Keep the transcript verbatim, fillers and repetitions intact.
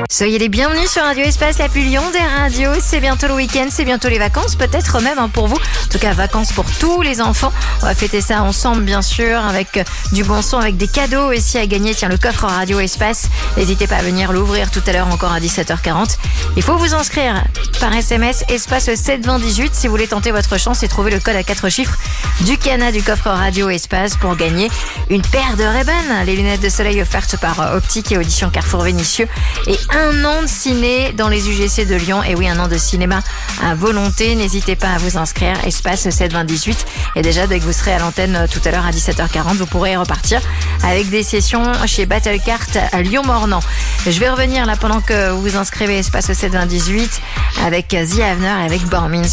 Soyez les bienvenus sur Radio Espace, la plus Lyon des radios. C'est bientôt le week-end, c'est bientôt les vacances, peut-être même hein, pour vous. En tout cas, vacances pour tous les enfants. On va fêter ça ensemble, bien sûr, avec du bon son, avec des cadeaux aussi à gagner. Tiens, le coffre Radio Espace. N'hésitez pas à venir l'ouvrir tout à l'heure encore à dix-sept heures quarante. Il faut vous inscrire par S M S, espace sept vingt dix-huit, si vous voulez tenter votre chance et trouver le code à quatre chiffres du Cana du coffre Radio Espace pour gagner une paire de Ray-Ban, les lunettes de soleil offertes par Optique et Audition Carrefour Vénitieux, et un an de ciné dans les U G C de Lyon. Et oui, un an de cinéma à volonté. N'hésitez pas à vous inscrire, espace sept vingt dix-huit. Et déjà, dès que vous serez à l'antenne tout à l'heure à dix-sept heures quarante, vous pourrez repartir avec des sessions chez Battlecart à Lyon-Mornan. Je vais revenir là pendant que vous vous inscrivez, espace sept vingt dix-huit, avec The Avener et avec Bormin.